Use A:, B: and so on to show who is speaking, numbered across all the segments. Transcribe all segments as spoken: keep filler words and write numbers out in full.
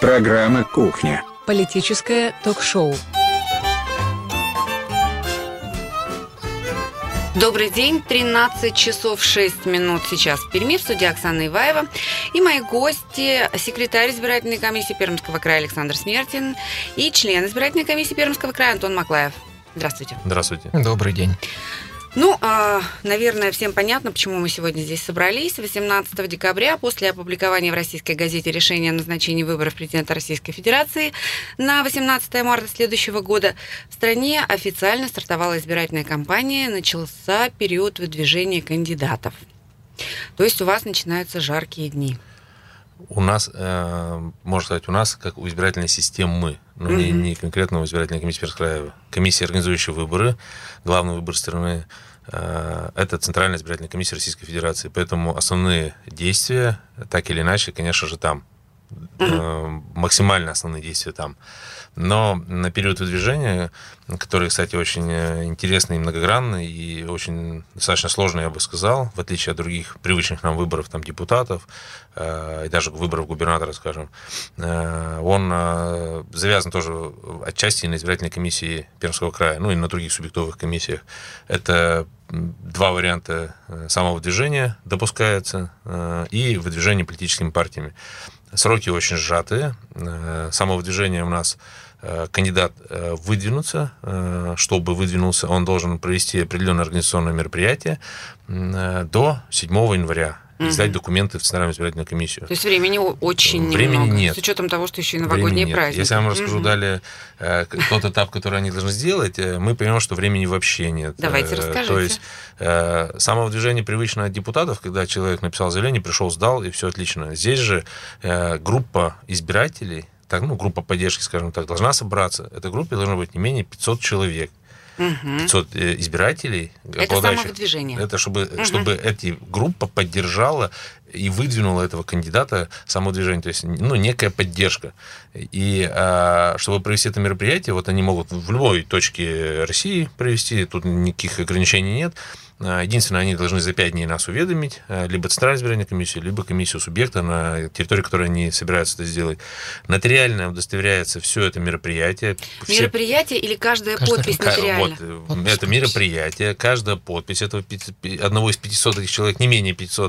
A: Программа «Кухня».
B: Политическое ток-шоу.
C: Добрый день, тринадцать часов шесть минут сейчас в Перми, в студии Оксана Иваева. И мои гости, секретарь избирательной комиссии Пермского края Александр Смертин и член избирательной комиссии Пермского края Антон Маклаев. Здравствуйте.
D: Здравствуйте.
E: Добрый день.
C: Ну, наверное, всем понятно, почему мы сегодня здесь собрались. восемнадцатого декабря, после опубликования в российской газете решения о назначении выборов президента Российской Федерации на восемнадцатое марта следующего года, в стране официально стартовала избирательная кампания, начался период выдвижения кандидатов. То есть у вас начинаются жаркие дни.
D: У нас, э, можно сказать, у нас, как у избирательной системы, но mm-hmm. не, не конкретно у избирательной комиссии Пермского края, комиссия, организующая выборы, главный выбор страны, э, это Центральная избирательная комиссия Российской Федерации. Поэтому основные действия, так или иначе, конечно же, там. Mm-hmm. Э, максимально основные действия там. Но на период выдвижения, который, кстати, очень интересный и многогранный, и очень достаточно сложный, я бы сказал, в отличие от других привычных нам выборов там, депутатов, э, и даже выборов губернатора, скажем, э, он э, завязан тоже отчасти на избирательной комиссии Пермского края, ну и на других субъектовых комиссиях. Это два варианта самовыдвижения допускается э, и выдвижение политическими партиями. Сроки очень сжатые. Самовыдвижение у нас кандидат выдвинуться. Чтобы выдвинулся, он должен провести определенное организационное мероприятие до седьмого января. И сдать документы в Центральную избирательную комиссию.
C: То есть времени очень
D: времени
C: немного,
D: нет.
C: С учетом того, что еще и новогодние праздники.
D: Если я вам расскажу mm-hmm. далее э, тот этап, который они должны сделать, э, мы поймем, что времени вообще нет.
C: Давайте расскажите.
D: То есть э, самовыдвижение привычно от депутатов, когда человек написал заявление, пришел, сдал, и все отлично. Здесь же э, группа избирателей, так, ну, группа поддержки, скажем так, должна собраться. Этой группе должно быть не менее пятьсот человек. пятьсот избирателей.
C: Это самовыдвижение.
D: Это чтобы, угу. чтобы эта группа поддержала и выдвинула этого кандидата самовыдвижение. То есть, ну, некая поддержка. И а, чтобы провести это мероприятие, вот они могут в любой точке России провести, тут никаких ограничений нет. Единственное, они должны за пять дней нас уведомить, либо Центральную избирательную комиссию, либо комиссию субъекта, на территории которой они собираются это сделать. Нотариально удостоверяется все это мероприятие.
C: Мероприятие все... или каждая Каждый... подпись нотариально?
D: Вот, подпись. Это мероприятие, каждая подпись этого одного из пятисот этих человек, не менее пятисот.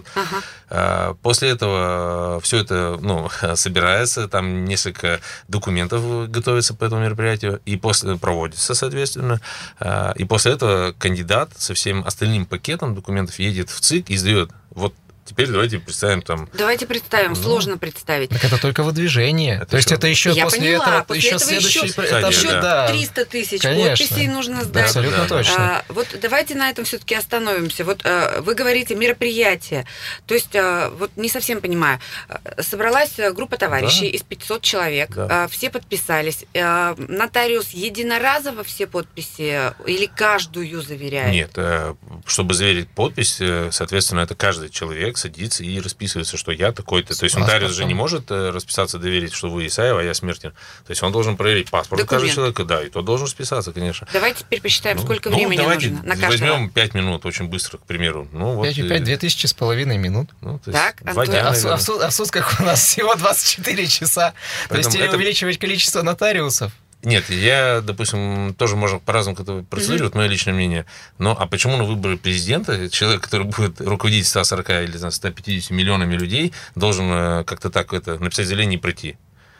D: Ага. После этого все это, ну, собирается, там несколько документов готовится по этому мероприятию, и после проводится, соответственно. И после этого кандидат со всем остальным пакетом документов едет в ЦИК и сдает. Вот теперь давайте представим там...
C: Давайте представим, ну, сложно представить.
E: Так это только выдвижение. Это То есть это еще
C: Я
E: после
C: поняла,
E: этого
C: после
E: еще
C: этого
E: следующий...
C: еще,
E: этап,
C: еще
E: да.
C: триста тысяч
E: Конечно.
C: подписей нужно сдать.
E: Да, абсолютно да. точно.
C: А, вот давайте на этом все-таки остановимся. Вот а, вы говорите мероприятие. То есть, а, вот не совсем понимаю. Собралась группа товарищей да. из пятисот человек. Да. А, все подписались. А, нотариус единоразово все подписи или каждую заверяет?
D: Нет. Чтобы заверить подпись, соответственно, это каждый человек садится и расписывается. Расписывается, что я такой-то. То есть нотариус же не может расписаться, доверить, что вы Исаева, а я Смертин. То есть он должен проверить паспорт каждого человека, да, и тот должен расписаться, конечно.
C: Давайте теперь посчитаем,
D: ну,
C: сколько
D: ну,
C: времени
D: давайте
C: нужно на каждого.
D: Возьмем пять минут, очень быстро, к примеру. Ну, вот,
E: пять и пять, две тысячи с половиной минут.
D: Ну, то
C: так,
D: два дня,
E: а, в, а, в, а в сутках у нас всего двадцать четыре часа. Поэтому то есть или это... увеличивать количество нотариусов? Нет,
D: я, допустим, тоже можно по-разному к этому процедуре, mm-hmm. вот мое личное мнение. Но а почему на выборы президента человек, который будет руководить ста сорока или ста пятидесяти миллионами людей, должен как-то так это написать заявление и пройти?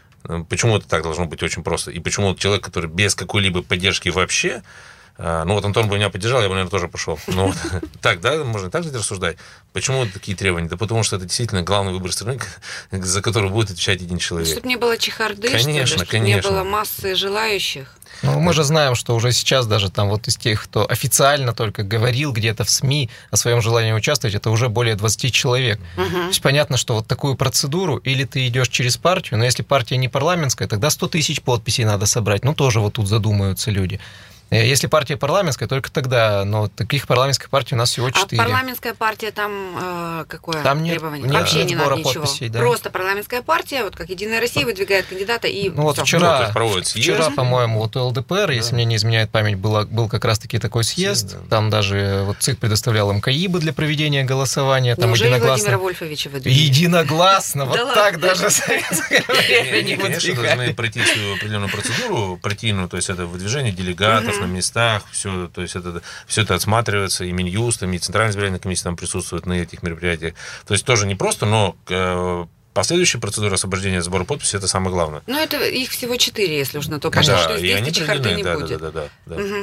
D: Почему это так должно быть очень просто? И почему человек, который без какой-либо поддержки вообще, ну вот Антон бы меня поддержал, я бы, наверное, тоже пошел. Ну вот так, да, можно так же рассуждать. Почему такие требования? Да потому что это действительно главный выбор страны, за который будет отвечать один человек.
C: Чтобы не было чехарды,
D: конечно,
C: чтобы не было массы желающих.
E: Ну, мы же знаем, что уже сейчас даже там вот из тех, кто официально только говорил где-то в СМИ о своем желании участвовать, это уже более двадцати человек. Угу. То есть понятно, что вот такую процедуру или ты идешь через партию, но если партия не парламентская, тогда сто тысяч подписей надо собрать. Ну, тоже вот тут задумаются люди. Если партия парламентская, только тогда, но таких парламентских партий у нас всего четыре.
C: А парламентская партия там э, какое
E: там нет,
C: требование?
E: Нет,
C: Вообще
E: нет
C: не надо ничего.
E: Подписей, да.
C: Просто парламентская партия, вот как Единая Россия, выдвигает кандидата и
E: ну, вот
C: всё.
E: вчера,
D: ну,
E: вчера, по-моему, вот у ЛДПР, да. если мне не изменяет память, было, был как раз-таки такой съезд. Да. Там даже вот ЦИК предоставлял им КАИБы для проведения голосования. Там
C: Неужели
E: единогласно...
C: Владимира Вольфовича выдвинули?
E: Единогласно, вот так даже в советское время не выдвигали.
D: Конечно, должны пройти свою определенную процедуру партийную, то есть это выдвижение делегатов на местах, все, то есть это, все это отсматривается, и Минюстом, и Центральная избирательная комиссия там присутствует на этих мероприятиях. То есть тоже не просто, но э, последующая процедура освобождения сбора подписей, это самое главное.
C: Ну, это их всего четыре, если уж на то пошло,
D: да,
C: что здесь чехарды не
D: да,
C: будет.
D: Да, да, да, да.
C: Угу.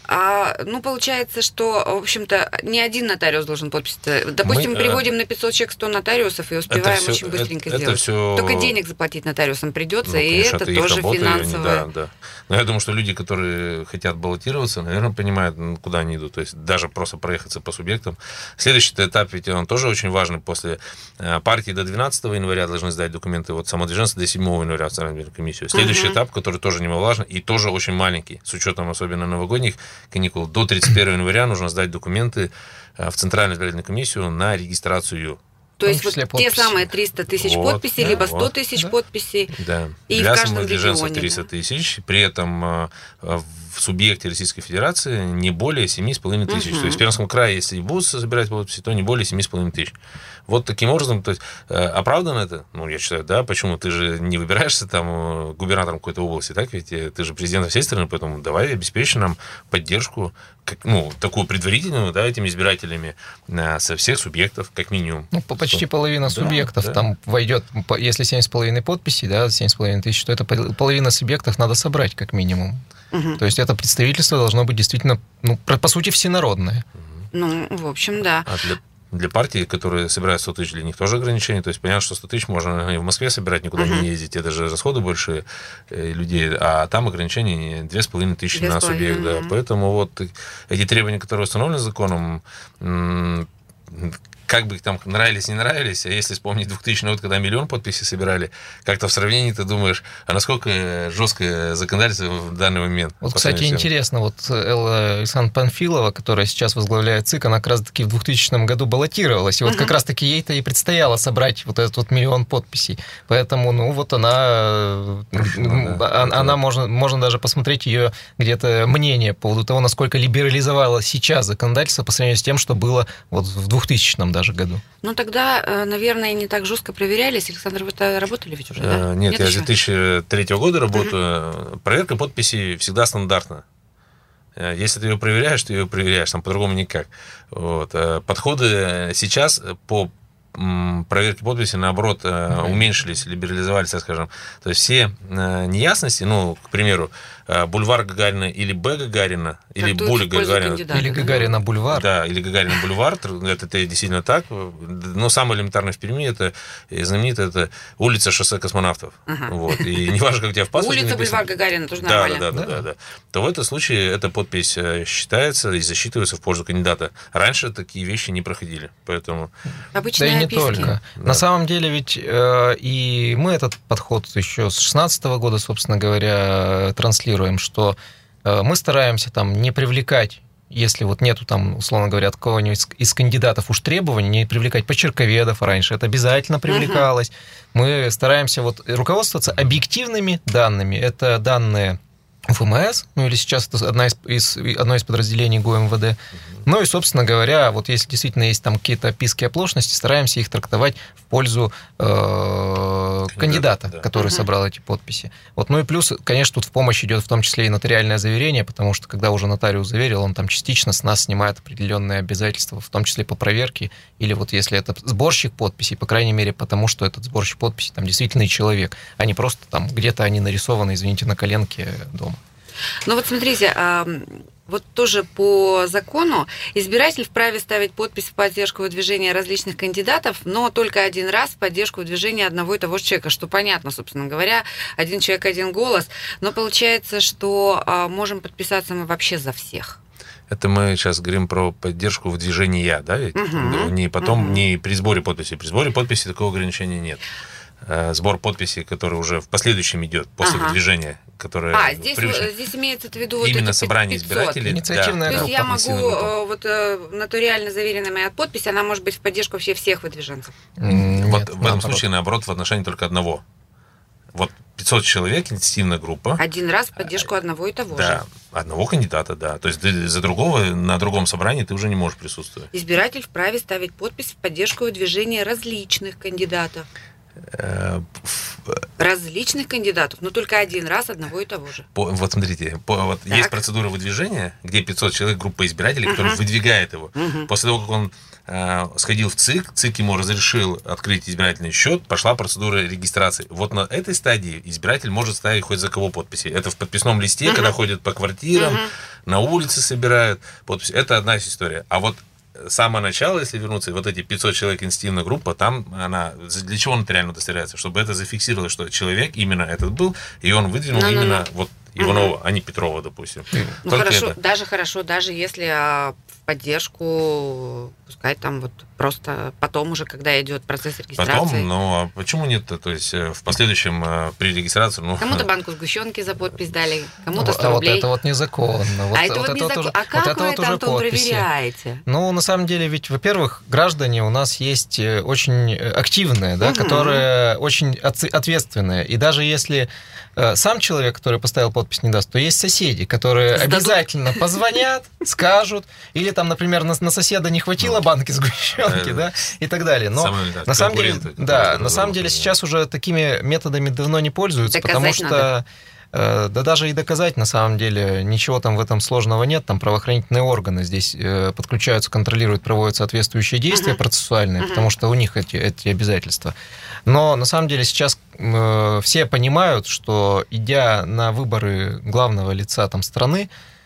C: А, ну, получается, что, в общем-то, не один нотариус должен подпись. Допустим, мы приводим на пятьсот человек сто нотариусов и успеваем все, очень быстренько это, сделать. Это все... Только денег заплатить нотариусам придется, ну, конечно, и это, это тоже работа, финансовое.
D: Да, да. Но я думаю, что люди, которые хотят баллотироваться, наверное, понимают, куда они идут. То есть даже просто проехаться по субъектам. Следующий этап, ведь он тоже очень важный. После партии до двенадцатого января должны сдать документы, вот самодвиженцы до седьмого января в Центральную избирательную комиссию. Следующий uh-huh. этап, который тоже немаловажен и тоже очень маленький, с учетом особенно новогодних каникул, до тридцать первого января нужно сдать документы в Центральную избирательную комиссию на регистрацию.
C: То есть вот те самые триста тысяч вот, подписей, да, либо сто тысяч вот, подписей,
D: да.
C: И
D: для
C: в каждом
D: самодвиженцев
C: регионе,
D: триста
C: да?
D: тысяч, при этом в субъекте Российской Федерации не более семь с половиной тысяч. Uh-huh. То есть в Пермском крае, если и будут собирать подписи, то не более семь с половиной тысяч. Вот таким образом, то есть, оправдано это? Ну, я считаю, да. Почему? Ты же не выбираешься там губернатором какой-то области, так ведь? Ты же президент всей страны, поэтому давай обеспечь нам поддержку, как, ну, такую предварительную, да, этими избирателями со всех субъектов, как минимум.
E: Ну, почти половина да, субъектов да. там войдет, если семь с половиной подписей, да, семь с половиной тысяч, то это половина субъектов надо собрать, как минимум. Угу. То есть это представительство должно быть действительно, ну, по сути, всенародное.
C: Ну, в общем, да.
D: А для, для партий, которые собирают сто тысяч, для них тоже ограничения. То есть понятно, что сто тысяч можно и в Москве собирать, никуда uh-huh. не ездить. Это же расходы большие людей. А там ограничения две с половиной тысячи на субъект. Да. Поэтому вот эти требования, которые установлены законом, как бы их там нравились, не нравились, а если вспомнить двухтысячный год, когда миллион подписей собирали, как-то в сравнении ты думаешь, а насколько жесткое законодательство в данный момент?
E: Вот, кстати, интересно, вот Элла Александровна Панфилова, которая сейчас возглавляет ЦИК, она как раз-таки в двухтысячном году баллотировалась, и вот uh-huh. как раз-таки ей-то и предстояло собрать вот этот вот миллион подписей. Поэтому, ну, вот она, ну, да, она, она можно, можно даже посмотреть ее где-то мнение по поводу того, насколько либерализовало сейчас законодательство по сравнению с тем, что было вот в двухтысячном даже году.
C: Ну, тогда, наверное, не так жестко проверялись. Александр, вы работали ведь уже, да?
D: Нет, Нет я с две тысячи третьего года работаю. Uh-huh. Проверка подписей всегда стандартна. Если ты ее проверяешь, ты ее проверяешь, там по-другому никак. Вот. Подходы сейчас по проверки подписи, наоборот, uh-huh. уменьшились, либерализовались, так скажем. То есть все неясности, ну, к примеру, бульвар Гагарина или Б. Гагарина, или Буль Гагарина.
E: Или Гагарина бульвар.
D: Да, или Гагарина бульвар, это, это действительно так. Но самое элементарное в Перми, это знаменитая это улица шоссе космонавтов. Ага. Вот. И не важно, как у тебя в паспорте
C: улица
D: написано.
C: Бульвар Гагарина тоже
D: да,
C: нормально.
D: Да, да, да, да, да. То в этом случае эта подпись считается и засчитывается в пользу кандидата. Раньше такие вещи не проходили, поэтому...
C: Обычные
E: да и не
C: описки.
E: только. Да. На самом деле ведь э, и мы этот подход еще с шестнадцатого года, собственно говоря, транслируем, что э, мы стараемся там не привлекать, если вот нету там, условно говоря, кого-нибудь из, из кандидатов уж требований, не привлекать почерковедов раньше, это обязательно привлекалось. Uh-huh. Мы стараемся вот руководствоваться объективными данными. Это данные ФМС, ну или сейчас это одна из, из, одно из подразделений ГУМВД. Uh-huh. Ну и, собственно говоря, вот если действительно есть там какие-то описки оплошности, стараемся их трактовать в пользу э, кандидата, да. который uh-huh. собрал эти подписи. Вот. Ну и плюс, конечно, тут в помощь идет в том числе и нотариальное заверение, потому что когда уже нотариус заверил, он там частично с нас снимает определенные обязательства, в том числе по проверке, или вот если это сборщик подписей, по крайней мере, потому что этот сборщик подписей там действительно человек, а не просто там где-то они нарисованы, извините, на коленке дома.
C: Ну вот смотрите, вот тоже по закону избиратель вправе ставить подпись в поддержку выдвижения различных кандидатов, но только один раз в поддержку выдвижения одного и того же человека, что понятно, собственно говоря, один человек, один голос, но получается, что можем подписаться мы вообще за всех.
D: Это мы сейчас говорим про поддержку выдвижения, да? Ведь? Uh-huh. Не потом, uh-huh. не при сборе подписей. При сборе подписей такого ограничения нет. сбор подписей, который уже в последующем идет после ага. выдвижения, которое...
C: А, здесь, здесь имеется в виду...
D: Именно
C: вот
D: собрание
C: пятьсот.
D: избирателей.
E: Инициативная
C: да.
E: группа.
C: То есть я могу, вот нотариально заверенная моя подпись, она может быть в поддержку вообще всех выдвиженцев?
E: Нет,
D: вот в этом
E: наоборот.
D: случае, наоборот, в отношении только одного. Вот пятьсот человек, инициативная группа.
C: Один раз в поддержку одного и того
D: да,
C: же.
D: Да, одного кандидата, да. То есть ты за другого на другом собрании ты уже не можешь присутствовать.
C: Избиратель вправе ставить подпись в поддержку выдвижения различных кандидатов. Различных кандидатов, но только один раз одного и того же.
D: По, вот смотрите, по, вот есть процедура выдвижения, где пятьсот человек, группа избирателей, uh-huh. которая выдвигает его. Uh-huh. После того, как он э, сходил в ЦИК, ЦИК ему разрешил открыть избирательный счет, пошла процедура регистрации. Вот на этой стадии избиратель может ставить хоть за кого подписи. Это в подписном листе, uh-huh. когда ходят по квартирам, uh-huh. на улице собирают подписи. Это одна история. А вот с самого начала, если вернуться, вот эти пятьсот человек инициативная группа, там она, для чего нотариально удостоверяется? Чтобы это зафиксировалось, что человек именно этот был, и он выдвинул no, именно no, no. вот Иванова, угу. а не Петрова, допустим.
C: Ну хорошо, это. даже хорошо, даже если а, в поддержку, пускай там вот просто потом уже, когда идет процесс регистрации.
D: Потом, ну а почему нет? То есть в последующем при регистрации... Ну,
C: кому-то банку сгущенки за подпись дали, кому-то сто
E: а
C: рублей.
E: Вот это вот незаконно. Вот,
C: а это вот, вот незаконно. Уже, а как вот вы это, вот Антон, проверяете?
E: Ну, на самом деле, ведь, во-первых, граждане у нас есть очень активные, да, угу. которые очень ответственные. И даже если сам человек, который поставил подпись, не даст, то есть соседи, которые Сдадут. обязательно позвонят, скажут, или там, например, на, на соседа не хватило банки сгущенки, да, и так далее. Но на самом деле, да, на самом деле сейчас уже такими методами давно не пользуются, потому что да даже и доказать, на самом деле, ничего там в этом сложного нет. Там правоохранительные органы здесь подключаются, контролируют, проводят соответствующие действия uh-huh. процессуальные, uh-huh. потому что у них эти, эти обязательства. Но, на самом деле, сейчас э, все понимают, что, идя на выборы главного лица там, страны,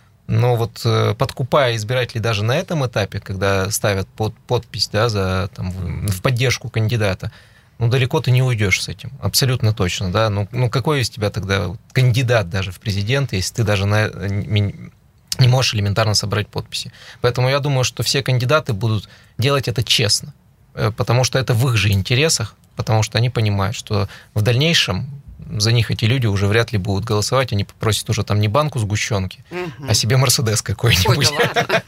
E: но вот э, подкупая избирателей даже на этом этапе, когда ставят под, подпись да, за, там, в, в поддержку кандидата, ну, далеко ты не уйдешь с этим, абсолютно точно, да, ну, ну какой из тебя тогда кандидат даже в президенты, если ты даже на, не, не можешь элементарно собрать подписи. Поэтому я думаю, что все кандидаты будут делать это честно, потому что это в их же интересах, потому что они понимают, что в дальнейшем за них эти люди уже вряд ли будут голосовать, они попросят уже там не банку сгущенки, угу. а себе Мерседес какой-нибудь.
C: Ой, да ладно.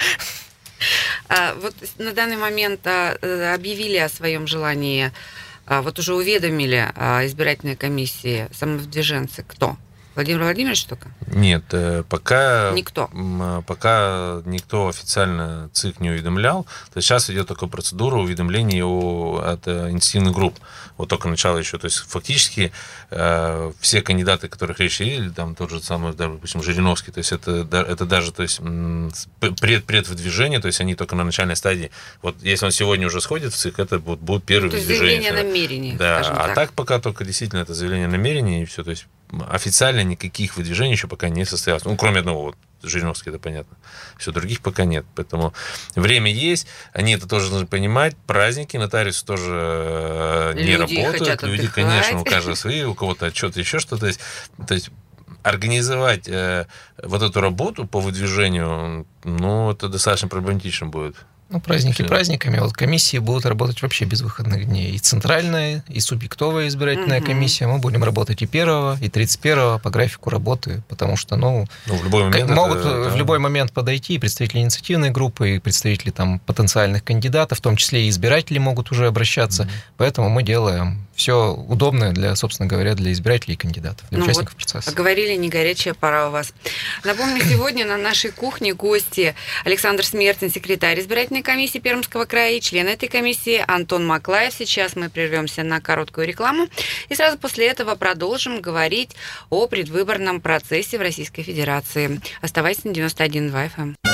C: А, вот на данный момент а, объявили о своем желании, а, вот уже уведомили а, избирательные комиссии, самовыдвиженцы, кто? Владимир Владимирович только?
D: Нет, пока
C: никто.
D: Пока никто официально ЦИК не уведомлял. То есть сейчас идет такая процедура уведомления от инициативных групп. Вот только начало еще. То есть фактически э, все кандидаты, о которых речь шли, там тот же самый, допустим, Жириновский, то есть это, это даже то есть, пред, предвыдвижение, то есть они только на начальной стадии. Вот если он сегодня уже сходит в ЦИК, это будет, будет первое
C: то
D: выдвижение.
C: Заявление намерений.
D: Да,
C: а
D: так. так пока только действительно это заявление намерений и все. То есть официально никаких выдвижений еще пока не состоялось. Ну, кроме одного, вот, Жириновский, это понятно. Все, других пока нет. Поэтому время есть, они это тоже должны понимать. Праздники, нотариусы тоже люди не работают. Люди, конечно, у каждого свои, у кого-то отчет, еще что-то. То есть, то есть организовать э, вот эту работу по выдвижению, ну, это достаточно проблематично будет.
E: Ну, праздники Все. праздниками. Вот комиссии будут работать вообще без выходных дней. И центральная, и субъектовая избирательная угу. комиссия. Мы будем работать и первого, и тридцать первого по графику работы, потому что, ну,
D: ну в любой момент
E: могут
D: это,
E: в
D: да.
E: любой момент подойти и представители инициативной группы, и представители там потенциальных кандидатов, в том числе и избиратели могут уже обращаться. Угу. Поэтому мы делаем все удобное для, собственно говоря, для избирателей и кандидатов, для ну участников вот, процесса.
C: Говорили, не горячая пора у вас. Напомню, сегодня на нашей кухне гости Александр Смертин, секретарь избирательной комиссии Пермского края, и член этой комиссии Антон Маклаев. Сейчас мы прервемся на короткую рекламу и сразу после этого продолжим говорить о предвыборном процессе в Российской Федерации. Оставайтесь на девяносто один и два эф эм.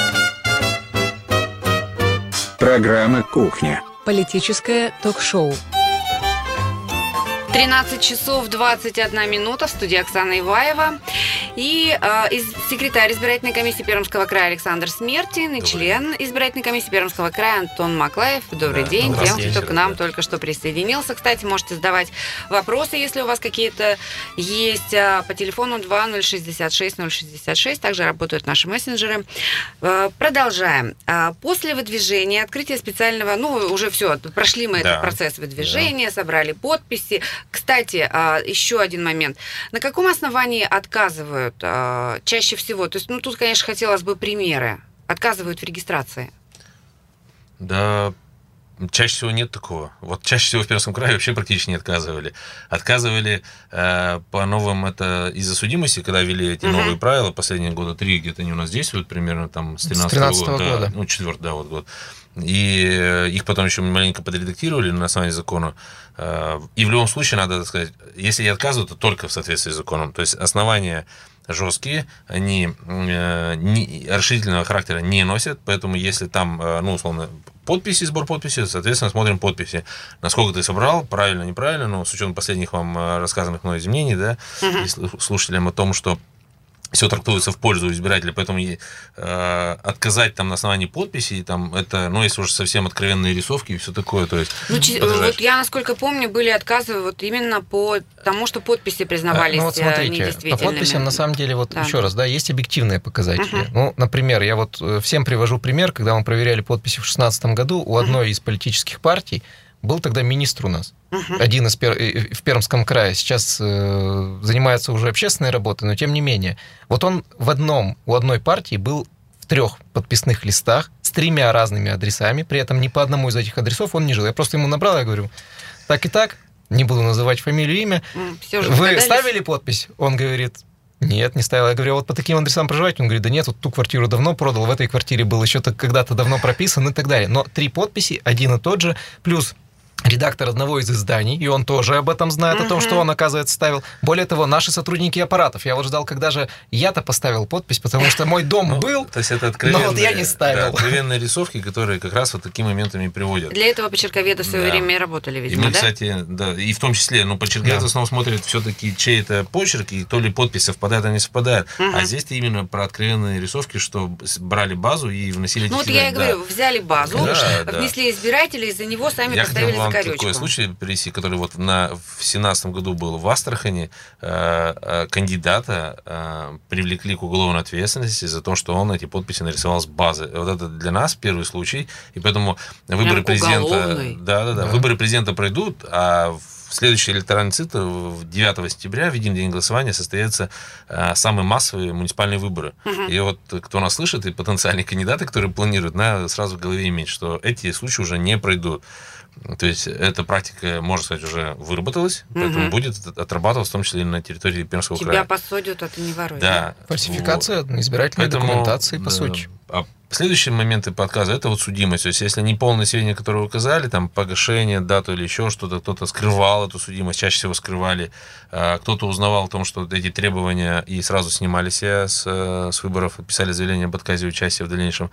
B: Программа «Кухня». Политическое ток-шоу.
C: тринадцать часов двадцать одна минута, в студии Оксана Иваева. И э, из, секретарь избирательной комиссии Пермского края Александр Смертин и Добрый член день. избирательной комиссии Пермского края Антон Маклаев. Добрый да, день. Тем, кто к нам да. только что присоединился. Кстати, можете задавать вопросы, если у вас какие-то есть, по телефону два ноль шестьдесят шесть ноль шестьдесят шесть. Также работают наши мессенджеры. Э, продолжаем. После выдвижения, открытия специального, ну, уже все, прошли мы да. этот процесс выдвижения, да. собрали подписи. К Кстати, еще один момент. На каком основании отказывают чаще всего? То есть, ну, тут, конечно, хотелось бы примеры. Отказывают в регистрации.
D: Да, чаще всего нет такого. Вот чаще всего в Пермском крае вообще практически не отказывали. Отказывали э, по новым, это из-за судимости, когда ввели эти uh-huh. новые правила, последние года три где-то они у нас действуют, примерно там с тринадцатого года.
E: года.
D: Да, ну, четвертый, да, вот год. И их потом еще маленько подредактировали на основании закона. И в любом случае, надо так сказать, если и отказывают, то только в соответствии с законом. То есть основания жесткие, они не, расширительного характера не носят, поэтому если там, ну, условно, подписи, сбор подписи, соответственно, смотрим подписи. Насколько ты собрал, правильно, неправильно, но с учетом последних вам рассказанных мной изменений, да, uh-huh. слушателям о том, что все трактуется в пользу избирателя, поэтому э, отказать там на основании подписей, там, это, ну, если уже совсем откровенные рисовки и все такое, то есть...
C: Ну, вот я, насколько помню, были отказы вот именно по тому, что подписи признавались
E: ну, вот смотрите,
C: недействительными.
E: По подписям, на самом деле, вот
C: да.
E: еще раз, да, есть объективные показатели.
C: Uh-huh.
E: Ну, например, я вот всем привожу пример, когда мы проверяли подписи в шестнадцатом году, у одной uh-huh. из политических партий был тогда министр у нас, uh-huh. один из пер... в Пермском крае. Сейчас э, занимается уже общественной работой, но тем не менее. Вот он в одном, у одной партии был в трех подписных листах с тремя разными адресами, при этом ни по одному из этих адресов он не жил. Я просто ему набрал, я говорю, так и так, не буду называть фамилию, имя.
C: Все же
E: Вы
C: догадались?
E: ставили подпись? Он говорит... Нет, не ставил. Я говорю, вот по таким адресам проживаете? Он говорит, да нет, вот ту квартиру давно продал, в этой квартире был еще когда-то давно прописан и так далее. Но три подписи, один и тот же, плюс редактор одного из изданий, и он тоже об этом знает, uh-huh. о том, что он, оказывается, ставил. Более того, наши сотрудники аппаратов. Я вот ждал, когда же я-то поставил подпись, потому что мой дом ну, был,
D: то есть это откровенные,
E: но вот я не ставил.
D: Да, откровенные рисовки, которые как раз вот такими моментами приводят.
C: Для этого почерковеды в свое да. время и работали, видимо,
D: и мы,
C: да?
D: кстати, да, и в том числе, ну, почерковеды да. в основном смотрят все-таки, чей это почерк, и то ли подпись совпадает, а не совпадает. Uh-huh. А здесь именно про откровенные рисовки, что брали базу и вносили...
C: Ну, вот я и да. говорю, взяли базу, да, внесли да. избирателей, из-за него сами я поставили закорючку.
D: Такой случай привести, который вот на, в семнадцатом году был в Астрахани, э, э, кандидата э, привлекли к уголовной ответственности за то, что он эти подписи нарисовал с базы. Вот это для нас первый случай, и поэтому выборы
C: Прям
D: президента... Да, да, да,
E: да.
D: Выборы президента пройдут, а в следующий электоральный цикл, девятого сентября, в единый день голосования, состоятся э, самые массовые муниципальные выборы. Uh-huh. И вот кто нас слышит, и потенциальные кандидаты, которые планируют, надо сразу в голове иметь, что эти случаи уже не пройдут. То есть эта практика, можно сказать, уже выработалась, угу. поэтому будет отрабатываться, в том числе и на территории Пермского
C: Тебя
D: края.
C: Тебя посадят, а ты не воруй.
D: Да.
E: Фальсификация вот. избирательной поэтому, документации, по да. сути.
D: А следующие моменты по отказу – это вот судимость. То есть если неполные сведения, которые вы указали, там погашение, дату или еще что-то, кто-то скрывал эту судимость, чаще всего скрывали, кто-то узнавал о том, что эти требования и сразу снимали себя с, с выборов, писали заявление об отказе участия в дальнейшем.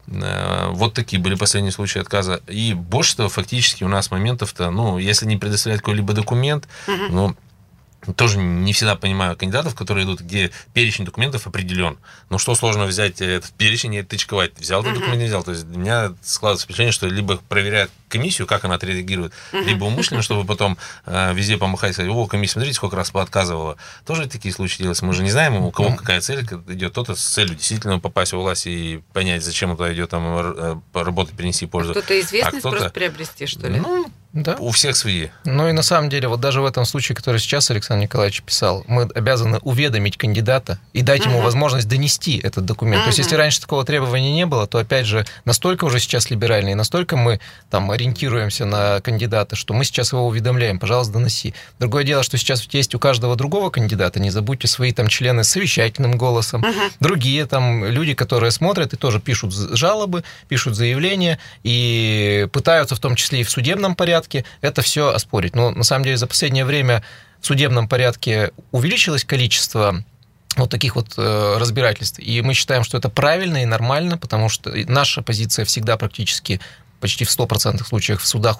D: Вот такие были последние случаи отказа. И больше того, фактически у нас моментов-то, ну, если не предоставлять какой-либо документ, uh-huh. ну, тоже не всегда понимаю кандидатов, которые идут, где перечень документов определен. Ну, что сложно взять этот перечень и тычковать? Взял этот uh-huh. документ, не взял. То есть для меня складывается впечатление, что либо проверяют комиссию, как она отреагирует, uh-huh. либо умышленно, чтобы потом э, везде помахать и сказать, о, комиссия, смотрите, сколько раз поотказывала. Тоже такие случаи делаются. Мы же не знаем, у кого uh-huh. какая цель идет. Кто-то с целью действительно попасть в власть и понять, зачем туда идет, там, работать, принести пользу.
C: Кто-то известность а кто-то... просто приобрести, что ли?
E: Ну, да.
D: У всех свои.
E: Ну и на самом деле, вот даже в этом случае, который сейчас Александр Николаевич писал, мы обязаны уведомить кандидата и дать ему uh-huh. возможность донести этот документ. Uh-huh. То есть, если раньше такого требования не было, то, опять же, настолько уже сейчас либеральные, настолько мы там ориентируемся на кандидата, что мы сейчас его уведомляем, пожалуйста, доноси. Другое дело, что сейчас есть у каждого другого кандидата, не забудьте, свои там члены с совещательным голосом, uh-huh. другие там люди, которые смотрят и тоже пишут жалобы, пишут заявления и пытаются в том числе и в судебном порядке это все оспорить. Но на самом деле за последнее время в судебном порядке увеличилось количество вот таких вот э, разбирательств. И мы считаем, что это правильно и нормально, потому что наша позиция всегда практически почти в сто процентов случаев в судах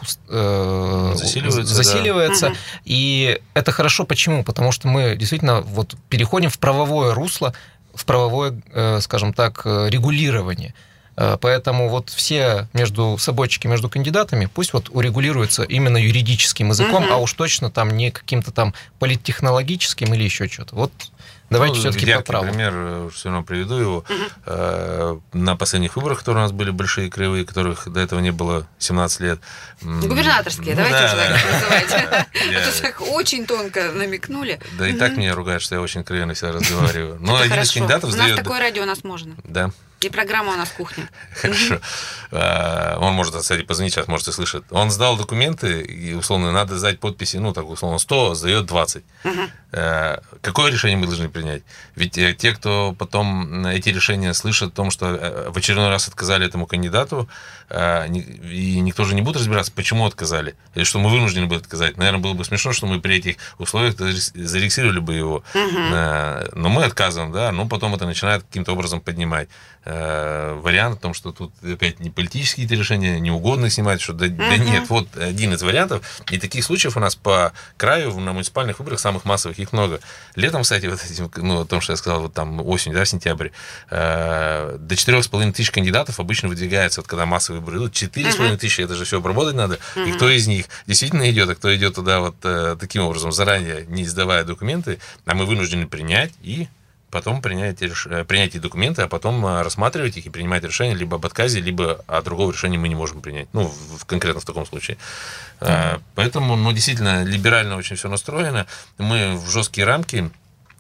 E: э,
D: засиливается.
E: засиливается.
C: Да.
E: И это хорошо. Почему? Потому что мы действительно вот переходим в правовое русло, в правовое, э, скажем так, регулирование. Поэтому вот все между собойчики, между кандидатами, пусть вот урегулируются именно юридическим языком, угу. а уж точно там не каким-то там политтехнологическим или еще что-то. Вот давайте ну, все-таки по праву.
D: Пример, все равно приведу его. Uh-huh. На последних выборах, которые у нас были большие краевые, которых до этого не было семнадцать лет.
C: Губернаторские, ну, давайте да, уже да. так называть. Так очень тонко намекнули.
D: Да и так меня ругают, что я очень откровенно всегда разговариваю. Но один из кандидатов
C: сдает... У нас такое радио, у нас можно.
D: Да.
C: И программа у нас кухня.
D: Хорошо. Он может, кстати, позвонить, сейчас, может, и слышит. Он сдал документы, и, условно, надо сдать подписи, ну, так, условно, сто, сдает двадцать. Uh-huh. Какое решение мы должны принять? Ведь те, кто потом эти решения слышат о том, что в очередной раз отказали этому кандидату, и никто же не будет разбираться, почему отказали, или что мы вынуждены были отказать. Наверное, было бы смешно, что мы при этих условиях зарегистрировали бы его. Uh-huh. Но мы отказываем, да, но потом это начинает каким-то образом поднимать. Вариант в том, что тут опять не политические решения, не угодно снимать, что да, uh-huh. да нет, вот один из вариантов. И таких случаев у нас по краю на муниципальных выборах самых массовых их много. Летом, кстати, вот этим, ну, о том, что я сказал, вот там осень, да, сентябрь, э, до четырех с половиной тысяч кандидатов обычно выдвигается, вот когда массовые выборы идут, четыре с половиной тысячи, это же все обработать надо. Uh-huh. И кто из них действительно идет, а кто идет туда вот э, таким образом, заранее не сдавая документы, а мы вынуждены принять и потом принять, принять эти документы, а потом рассматривать их и принимать решение либо об отказе, либо о другого решения мы не можем принять. Ну, в, конкретно в таком случае. Mm-hmm. Поэтому, ну, действительно, либерально очень все настроено. Мы в жесткие рамки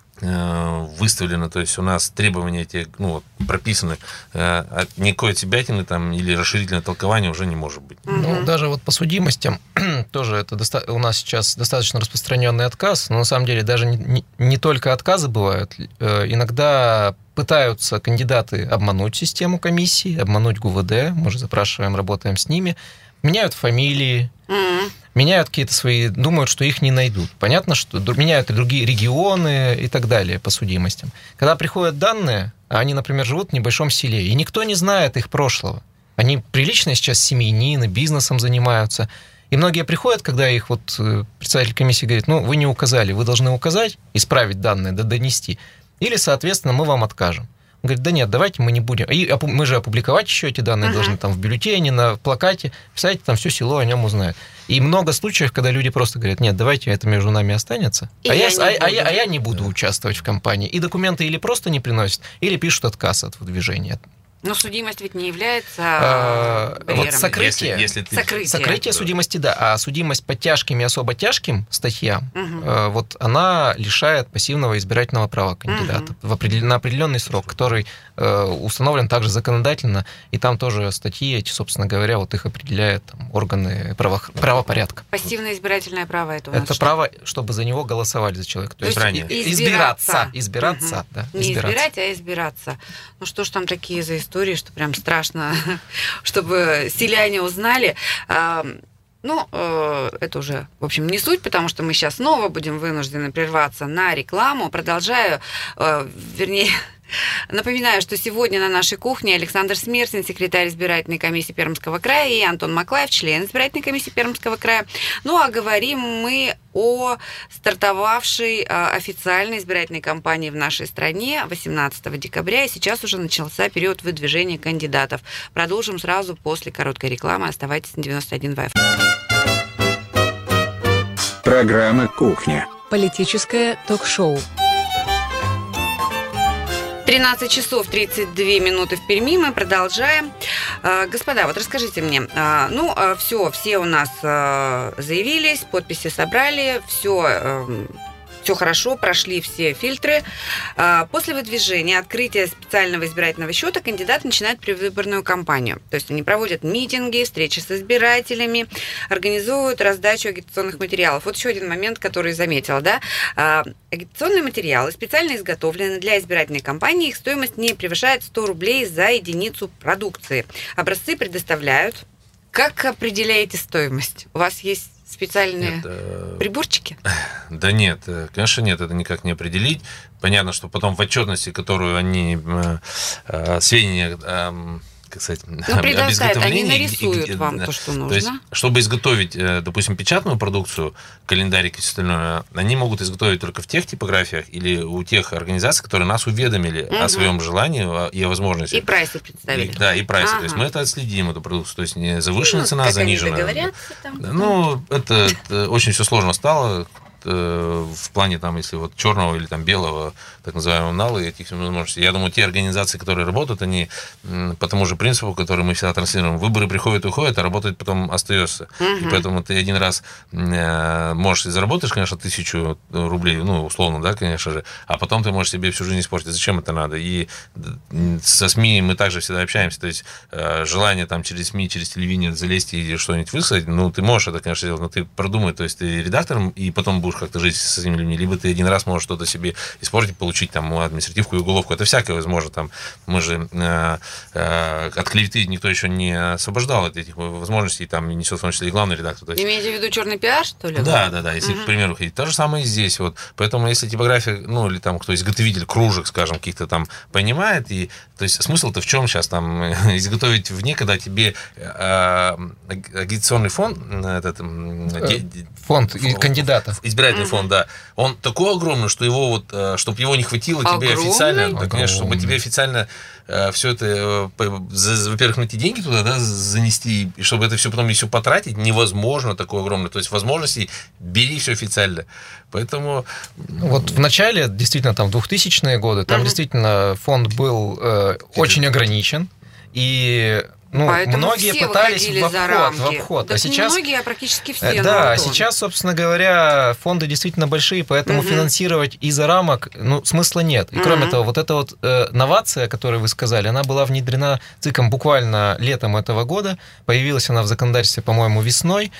D: выставлено, то есть у нас требования эти, ну, прописаны, от никакой отсебятины там или расширительное толкование уже не может быть.
E: Ну, даже вот по судимостям тоже это доста- у нас сейчас достаточно распространенный отказ, но на самом деле даже не, не, не только отказы бывают, иногда пытаются кандидаты обмануть систему комиссии, обмануть ГУВД, мы же запрашиваем, работаем с ними, меняют фамилии, mm-hmm. меняют какие-то свои, думают, что их не найдут. Понятно, что меняют и другие регионы и так далее по судимостям. Когда приходят данные, они, например, живут в небольшом селе, и никто не знает их прошлого. Они прилично сейчас семьянины, бизнесом занимаются. И многие приходят, когда их вот представитель комиссии говорит, ну, вы не указали, вы должны указать, исправить данные, да донести. Или, соответственно, мы вам откажем. Он говорит, да нет, давайте мы не будем. И мы же опубликовать еще эти данные uh-huh. должны там в бюллетене, на плакате. Представляете, там все село о нем узнает. И много случаев, когда люди просто говорят, нет, давайте это между нами останется. А я, я, а, а, я, а я не буду участвовать в кампании. И документы или просто не приносят, или пишут отказ от выдвижения.
C: Но судимость ведь не является а,
E: вот сокрытие,
D: если, если ты...
E: сокрытие. сокрытие судимости, да, а судимость по тяжким и особо тяжким статьям, угу. вот она лишает пассивного избирательного права кандидата угу. в определен... на определенный срок, который э, установлен также законодательно, и там тоже статьи эти, собственно говоря, вот их определяют там, органы право... правопорядка.
C: Пассивное избирательное право это у нас
E: это что? Право, чтобы за него голосовали за человека. То, То есть избираться, избираться, избираться, угу. да,
C: не избираться. избирать, а избираться. Ну что ж там такие за истории, что прям страшно, чтобы селяне узнали. Ну, это уже, в общем, не суть, потому что мы сейчас снова будем вынуждены прерваться на рекламу. Продолжаю, вернее... Напоминаю, что сегодня на нашей кухне Александр Смертин, секретарь избирательной комиссии Пермского края, и Антон Маклаев, член избирательной комиссии Пермского края. Ну, а говорим мы о стартовавшей официальной избирательной кампании в нашей стране восемнадцатого декабря, и сейчас уже начался период выдвижения кандидатов. Продолжим сразу после короткой рекламы. Оставайтесь на девяносто один эф эм.
B: Программа «Кухня».
A: Политическое ток-шоу.
C: тринадцать часов тридцать две минуты в Перми, мы продолжаем. Господа, вот расскажите мне, ну, все, все у нас заявились, подписи собрали, все... Все хорошо, прошли все фильтры. После выдвижения, открытия специального избирательного счета кандидат начинает предвыборную кампанию. То есть они проводят митинги, встречи с избирателями, организуют раздачу агитационных материалов. Вот еще один момент, который заметила, да. Агитационные материалы специально изготовлены для избирательной кампании. Их стоимость не превышает сто рублей за единицу продукции. Образцы предоставляют. Как определяете стоимость? У вас есть специальные нет, э... приборчики?
D: Да нет, конечно нет, это никак не определить. Понятно, что потом в отчетности, которую они, э, сведения, э, как сказать,
C: ну, об изготовлении. Они нарисуют и, и, вам
D: да,
C: то, что нужно.
D: То есть, чтобы изготовить, допустим, печатную продукцию, календарик и все остальное, они могут изготовить только в тех типографиях или у тех организаций, которые нас уведомили угу. о своем желании и о возможности.
C: И прайсы представили.
D: И, да, и прайсы. Ага. То есть мы это отследим, эту продукцию. То есть не завышенная ну, цена, заниженная.
C: Там.
D: Ну, это, это очень все сложно стало. В плане, там, если вот черного или там белого, так называемого нала и этих возможностей. Я думаю, те организации, которые работают, они по тому же принципу, который мы всегда транслируем. Выборы приходят, уходят, а работать потом остается. Uh-huh. И поэтому ты один раз можешь и заработаешь, конечно, тысячу рублей, ну, условно, да, конечно же, а потом ты можешь себе всю жизнь испортить. Зачем это надо? И со СМИ мы также всегда общаемся. То есть желание там через СМИ, через телевидение залезть и что-нибудь высказать, ну, ты можешь это, конечно, сделать, но ты продумай, то есть ты редактором, и потом будешь как-то жить с этими людьми, либо ты один раз можешь что-то себе испортить, получить там административку и уголовку. Это всякое возможно. Там, мы же э, э, от клеветы никто еще не освобождал от этих возможностей, там несет в том числе и главный редактор. То есть...
C: Имеете в виду черный пиар, что ли?
D: Да, да, да. Если, угу. к примеру, ходить. То же самое и здесь. Вот. Поэтому, если типография, ну, или там кто изготовитель кружек, скажем, каких-то там понимает, и то есть смысл-то в чем сейчас там изготовить вне, когда тебе э, агитационный фонд, этот,
E: э, фонд ф, кандидатов,
D: избирательный угу. фонд, да, он такой огромный, что его вот, чтобы его не хватило тебе
C: огромный?
D: официально, да, конечно, чтобы тебе официально э, все это, э, за, во-первых, найти деньги туда, да, занести, и чтобы это все потом все потратить, невозможно такое огромное. То есть возможностей бери все официально. Поэтому...
E: Вот в начале, действительно, там, в двухтысячные годы, там uh-huh. действительно фонд был э, очень ограничен, и... Ну,
C: поэтому
E: многие
C: все
E: пытались в обход,
C: за рамки.
E: в обход.
C: Да,
E: а сейчас,
C: многие, а практически все.
E: Да, сейчас, собственно говоря, фонды действительно большие, поэтому угу. финансировать из-за рамок, ну, смысла нет. И угу. кроме того, вот эта вот э, новация, которую вы сказали, она была внедрена ЦИКом буквально летом этого года. Появилась она в законодательстве, по-моему, весной.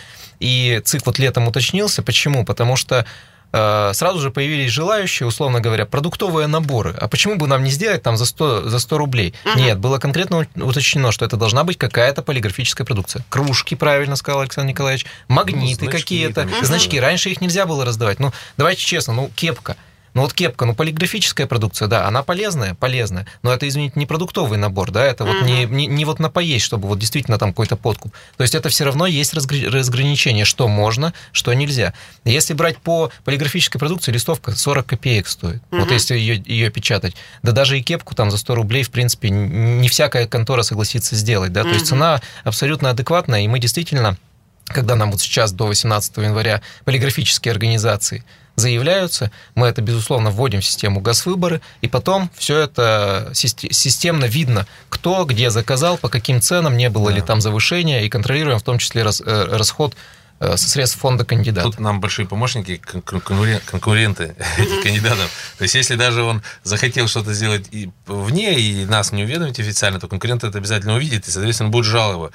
E: И ЦИК вот летом уточнился. Почему? Потому что сразу же появились желающие, условно говоря, продуктовые наборы. А почему бы нам не сделать там за сто, за сто рублей? Uh-huh. Нет, было конкретно уточнено, что это должна быть какая-то полиграфическая продукция. Кружки, правильно сказал Александр Николаевич, магниты ну, какие-то, uh-huh. значки. Раньше их нельзя было раздавать. Ну, давайте честно, ну, кепка. Ну вот кепка, ну полиграфическая продукция, да, она полезная, полезная, но это, извините, не продуктовый набор, да, это uh-huh. вот не, не, не вот на поесть, чтобы вот действительно там какой-то подкуп. То есть это все равно есть разграничение, что можно, что нельзя. Если брать по полиграфической продукции, листовка сорок копеек стоит, uh-huh. вот если ее, ее печатать. Да даже и кепку там за сто рублей, в принципе, не всякая контора согласится сделать, да, uh-huh. то есть цена абсолютно адекватная, и мы действительно, когда нам вот сейчас до восемнадцатого января полиграфические организации заявляются, мы это, безусловно, вводим в систему Газвыборы, и потом все это системно видно, кто где заказал, по каким ценам, не было да. ли там завышения, и контролируем в том числе расход со средств фонда кандидатов.
D: Тут нам большие помощники, конкуренты этих кандидатов. То есть, если даже он захотел что-то сделать и вне, и нас не уведомить официально, то конкурент это обязательно увидит, и, соответственно, будет жалоба.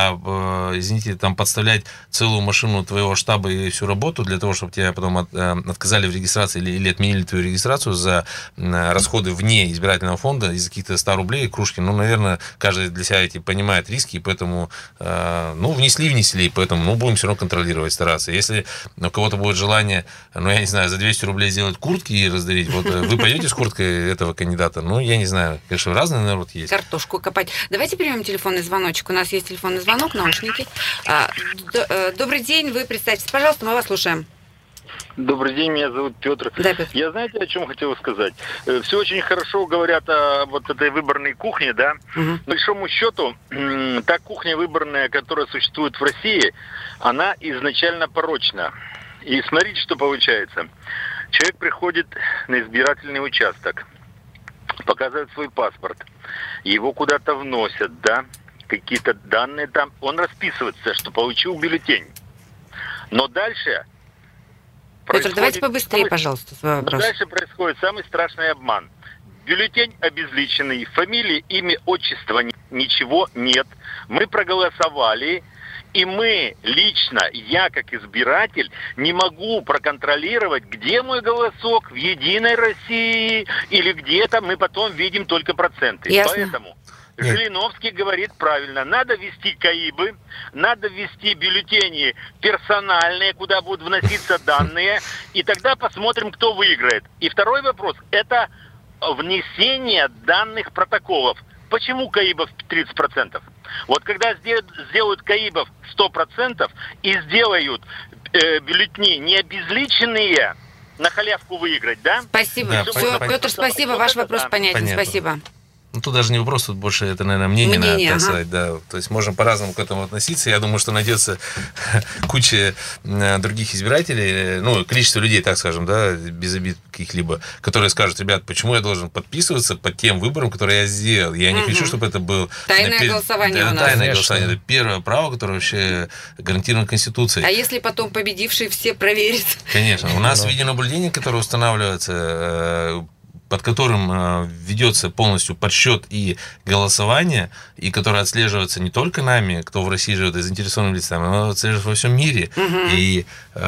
D: А, извините, там подставлять целую машину твоего штаба и всю работу для того, чтобы тебя потом от, отказали в регистрации или, или отменили твою регистрацию за расходы вне избирательного фонда из каких-то ста рублей, кружки, ну, наверное, каждый для себя эти понимает риски, и поэтому, ну, внесли, внесли, и поэтому, ну, будем все равно контролировать. контролировать, стараться. Если у кого-то будет желание, ну, я не знаю, за двести рублей сделать куртки и раздарить, вот вы пойдете с курткой этого кандидата? Ну, я не знаю. Конечно, разный народ есть.
C: Картошку копать. Давайте примем телефонный звоночек. У нас есть телефонный звонок, наушники. Добрый день, вы представьтесь, пожалуйста, мы вас слушаем.
F: Добрый день, меня зовут Петр.
C: Да, Петр.
F: Я, знаете, о чем хотел сказать? Все очень хорошо говорят о вот этой выборной кухне, да? Угу. По большому счету, та кухня выборная, которая существует в России, она изначально порочна. И смотрите, что получается. Человек приходит на избирательный участок, показывает свой паспорт, его куда-то вносят, да? Какие-то данные там. Он расписывается, что получил бюллетень. Но дальше...
C: Петр, давайте побыстрее, самый, пожалуйста, свой вопрос.
F: Дальше происходит самый страшный обман. Бюллетень обезличенный, фамилии, имя, отчество, ничего нет. Мы проголосовали, и мы лично, я как избиратель, не могу проконтролировать, где мой голосок, в Единой России или где-то, мы потом видим только проценты.
C: Ясно.
F: Поэтому... Жириновский говорит правильно. Надо ввести КАИБы, надо ввести бюллетени персональные, куда будут вноситься данные, и тогда посмотрим, кто выиграет. И второй вопрос – это внесение данных протоколов. почему КАИБов тридцать процентов? Вот когда сделают КАИБов сто процентов и сделают э, бюллетени не обезличенные, на халявку выиграть, да?
C: Спасибо.
D: Да,
C: Все,
D: понятно.
C: Петр, спасибо. Ваш вопрос понятен.
D: Понятно.
C: Спасибо.
D: Ну, тут даже не вопрос, тут больше это, наверное, мнение,
C: Мнение,
D: надо
C: ага.
D: сказать, да. То есть можем по-разному к этому относиться. Я думаю, что найдется куча других избирателей, ну, количество людей, так скажем, да, без обид каких-либо, которые скажут: ребят, почему я должен подписываться под тем выбором, который я сделал? Я не угу. хочу, чтобы это был...
C: Тайное
D: напер...
C: голосование
D: да,
C: у нас.
D: Тайное
E: Конечно.
D: голосование. Это первое право, которое вообще гарантировано Конституцией.
C: А если потом победившие все проверят?
D: Конечно. У нас
E: Ну.
D: видеонаблюдение, которое устанавливается, под которым э, ведется полностью подсчет и голосование, и которое отслеживается не только нами, кто в России живет, и заинтересованными лицами, но отслеживается во всем мире.
C: Угу.
D: И,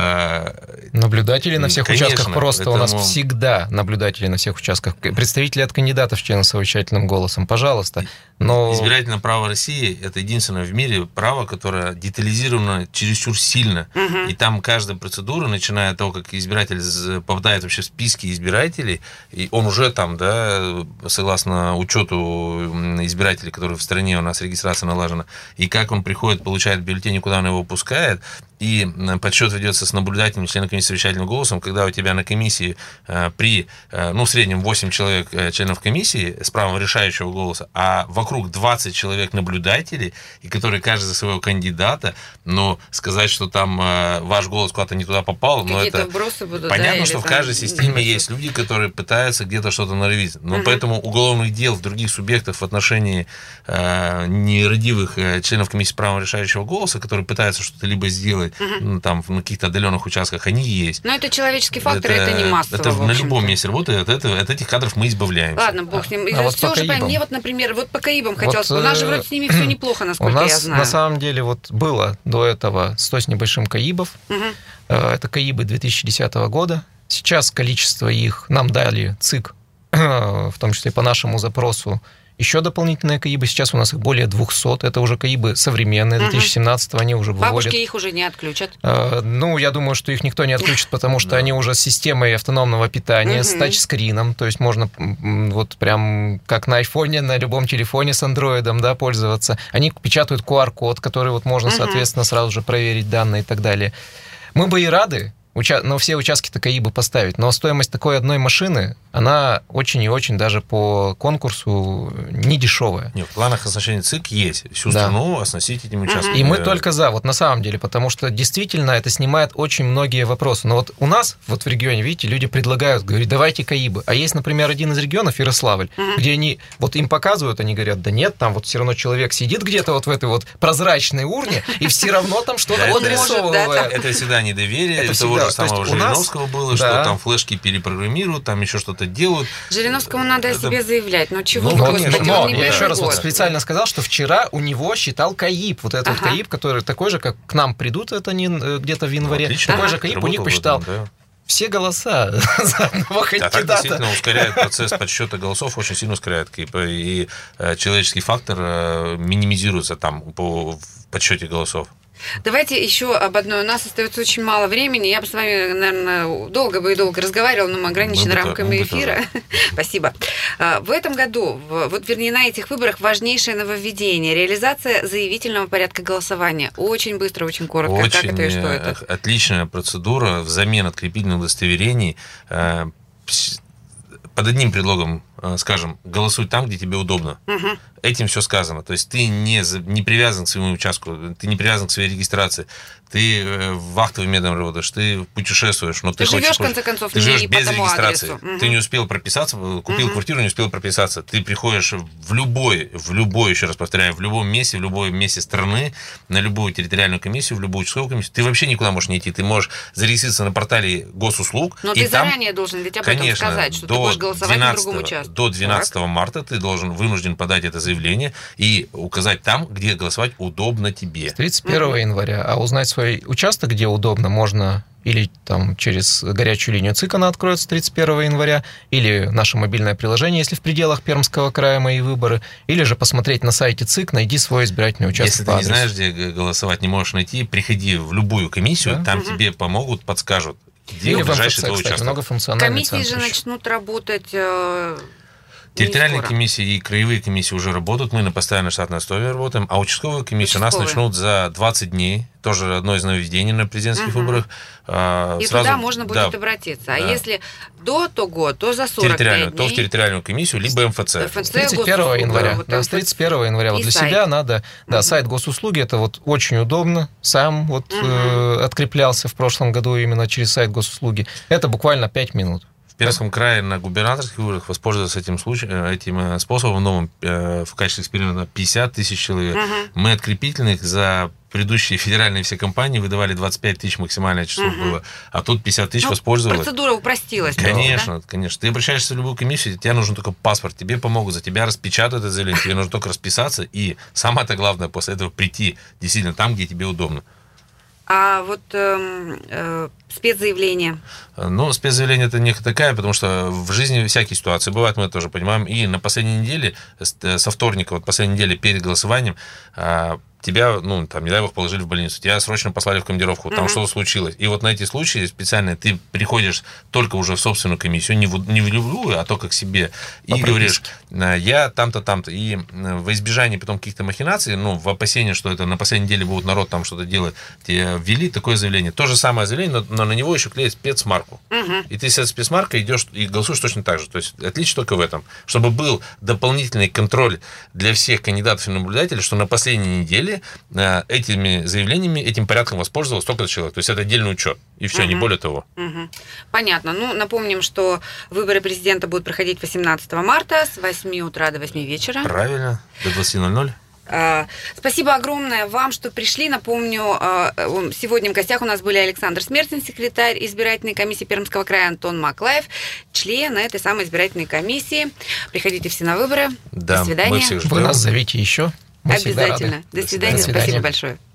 D: э,
E: Наблюдатели на всех
D: конечно,
E: участках просто
D: поэтому...
E: у нас всегда наблюдатели на всех участках. Представители от кандидатов с членом совещательным голосом, пожалуйста. Но...
D: Избирательное право России – это единственное в мире право, которое детализировано чересчур сильно.
C: Угу.
D: И там каждая процедура, начиная от того, как избиратель попадает вообще в списки избирателей, и он уже там, да, согласно учету избирателей, которые в стране у нас регистрация налажена, и как он приходит, получает бюллетень, куда он его пускает, и подсчет ведется с наблюдателем, членом комиссии совещательным голосом, когда у тебя на комиссии э, при, э, ну, в среднем восемь человек э, членов комиссии с правом решающего голоса, а вокруг двадцать человек наблюдателей, и которые каждый за своего кандидата, но сказать, что там э, ваш голос куда-то не туда попал, но
C: Какие-то
D: это...
C: вбросы будут,
D: Понятно,
C: да,
D: что
C: или
D: в каждой
C: там...
D: системе есть люди, которые пытаются где-то что-то норовить. Но
C: Угу.
D: поэтому уголовных дел в других субъектах в отношении э, нерадивых э, членов комиссии права решающего голоса, которые пытаются что-то либо сделать,
C: Угу.
D: ну, там на каких-то отдаленных участках, они есть.
C: Но это человеческий фактор, это, это не массово.
D: Это
C: в
D: на любом месте работает, от, этого, от этих кадров мы избавляемся.
C: Ладно, бог с ним.
E: А вот
C: все
E: по
C: уже
E: КАИБам.
C: Мне вот, например, вот по КАИБам
E: Вот,
C: хотелось. У нас же
E: э,
C: вроде с ними все неплохо,
E: У
C: насколько я
E: нас
C: знаю.
E: на самом деле вот было до этого сто с небольшим КАИБов.
C: Угу.
E: Это КАИБы две тысячи десятого года. Сейчас количество их нам дали ЦИК, в том числе по нашему запросу, еще дополнительные КАИБы. Сейчас у нас их более двухсот. Это уже КАИБы современные. две тысячи семнадцатого они уже выводят.
C: Бабушки их уже не отключат.
E: Ну, я думаю, что их никто не отключит, потому что они уже с системой автономного питания, с тачскрином. То есть можно вот прям как на айфоне, на любом телефоне с андроидом, да, пользоваться. Они печатают ку ар код, который вот можно, соответственно, сразу же проверить данные и так далее. Мы бы и рады, но все участки-то КАИБы поставить. Но стоимость такой одной машины, она очень и очень даже по конкурсу не дешевая.
D: Нет, в планах оснащения ЦИК есть. Всю
E: Да.
D: страну оснастить этими участками.
E: И мы только за, вот на самом деле, потому что действительно это снимает очень многие вопросы. Но вот у нас, вот в регионе, видите, люди предлагают, говорят, давайте КАИБы. А есть, например, один из регионов, Ярославль, uh-huh. где они, вот им показывают, они говорят, да нет, там вот все равно человек сидит где-то вот в этой вот прозрачной урне, и все равно там что-то подрисовывает.
D: Это всегда недоверие. Это того же самого Жириновского было, что там флешки перепрограммируют, там еще что-то делают.
C: Жириновскому надо о себе заявлять. Ну чего,
E: Ну,
C: господи,
E: конечно,
C: он
E: но
C: не
E: я еще
C: первый
E: раз вот
C: год.
E: специально сказал, что вчера у него считал КАИБ. Вот этот
C: Ага.
E: вот КАИБ, который такой же, как к нам придут, это не где-то в январе.
D: Ну, отлично.
E: Такой
C: Ага.
E: же КАИБ у них
D: Работал
E: посчитал.
D: в этом, да.
E: Все голоса за одного
D: А так
E: кандидата.
D: действительно ускоряет процесс подсчета голосов, очень сильно ускоряет. И, и э, человеческий фактор э, минимизируется там по в подсчете голосов.
C: Давайте еще об одной. У нас остается очень мало времени. Я бы с вами, наверное, долго бы и долго разговаривала, но мы ограничены
D: Мы бы
C: рамками
D: то- мы бы
C: эфира. Спасибо. В этом году, в- вот вернее на этих выборах, важнейшее нововведение – реализация заявительного порядка голосования. Очень быстро, очень коротко.
D: Очень
C: как это и что это?
D: э, отличная процедура взамен открепительных удостоверений. э, пс- Под одним предлогом, э, скажем, голосуй там, где тебе удобно.
C: Угу.
D: Этим все сказано. То есть ты не, за- не привязан к своему участку, ты не привязан к своей регистрации, ты э, вахтовым медом работаешь, ты путешествуешь, но ты,
C: Ты живешь,
D: хочешь,
C: в конце концов,
D: ты
C: не
D: живешь
C: по
D: без
C: тому
D: регистрации.
C: адресу. Мгм.
D: Ты не успел прописаться, купил
C: Мгм.
D: квартиру, не успел прописаться. Ты приходишь в любой, в любой, еще раз повторяю, в любом месте, в любом месте страны, на любую территориальную комиссию, в любую участковую комиссию. Ты вообще никуда можешь не идти. Ты можешь зарегистрироваться на портале госуслуг.
C: Но
D: и
C: ты
D: там,
C: заранее должен ведь об этом
D: конечно,
C: сказать, что ты
D: до
C: будешь голосовать на другом
D: двенадцатого
C: участке.
D: До двенадцатого марта ты должен, вынужден подать это заявление и указать там, где голосовать удобно тебе.
E: тридцать первого января. А узнать свой участок, где удобно, можно или там через горячую линию ЦИК она откроется тридцать первого января, или наше мобильное приложение, если в пределах Пермского края мои выборы, или же посмотреть на сайте ЦИК, найди свой избирательный участок.
D: Если
E: по
D: ты не
E: адресу.
D: знаешь, где голосовать, не можешь найти, приходи в любую комиссию,
E: Да.
D: там
C: Мгм.
D: тебе помогут, подскажут, где
E: Или в
D: ближайший
E: МФЦ,
D: твой
E: кстати,
D: участок.
E: многофункциональный
C: Комиссии
E: центр
C: же
E: еще.
C: начнут работать... э,
D: Территориальные комиссии и краевые комиссии уже работают, мы на постоянной штатной основе работаем, а участковые комиссии участковые. у нас начнут за двадцать дней, тоже одно из нововведений на президентских угу. выборах. А,
C: и
D: сразу,
C: туда можно будет
D: да,
C: обратиться. А
D: да.
C: если до того, то за сорок пять дней.
D: То в территориальную комиссию, либо эм эф цэ.
C: эм эф цэ
E: с тридцать первого января.
C: Вот
E: да, с тридцать первого января. Вот для сайт. себя надо... Да, угу. сайт госуслуги, это вот очень удобно. Сам вот угу. э, откреплялся в прошлом году именно через сайт госуслуги. Это буквально пять минут.
D: В Пермском крае на губернаторских выборах воспользоваться этим, случаем, этим способом новым э, в качестве эксперимента пятьдесят тысяч человек. Uh-huh. Мы открепительных за предыдущие федеральные все компании выдавали двадцать пять тысяч максимальное число uh-huh. было, а тут пятьдесят тысяч ну, воспользовалось.
C: Процедура упростилась.
D: Конечно,
C: да?
D: конечно. Ты обращаешься в любую комиссию, тебе нужен только паспорт, тебе помогут, за тебя распечатают это заявление, тебе нужно только расписаться, и самое-то главное, после этого прийти действительно там, где тебе удобно.
C: А вот э, э, спецзаявление?
D: Ну, спецзаявление это не такая, потому что в жизни всякие ситуации бывают, мы это тоже понимаем. И на последней неделе, со вторника, вот последней неделе перед голосованием, тебя, ну, там, не дай бог, положили в больницу, тебя срочно послали в командировку, там uh-huh. что-то случилось. И вот на эти случаи специально ты приходишь только уже в собственную комиссию, не в, не в любую, а только к себе, и По говоришь, я там-то, там-то. И во избежание потом каких-то махинаций, ну, в опасении, что это на последней неделе будет народ там что-то делать, тебе ввели такое заявление. То же самое заявление, но, но на него еще клеят спецмарку. Uh-huh. И ты с этой спецмаркой идешь и голосуешь точно так же. То есть отличие только в этом. Чтобы был дополнительный контроль для всех кандидатов и наблюдателей, что на последней неделе этими заявлениями, этим порядком воспользовался только человек. То есть это отдельный учет. И все, угу. не более того.
C: Угу. Понятно. Ну, напомним, что выборы президента будут проходить восемнадцатого марта с восьми утра до восьми вечера.
D: Правильно. До двадцати ноль-ноль.
C: Спасибо огромное вам, что пришли. Напомню, сегодня в гостях у нас были Александр Смертин, секретарь избирательной комиссии Пермского края, Антон Маклаев, член этой самой избирательной комиссии. Приходите все на выборы.
D: Да,
C: до свидания.
E: Вы нас зовите еще. Мы
C: обязательно. До свидания. До свидания. Спасибо большое.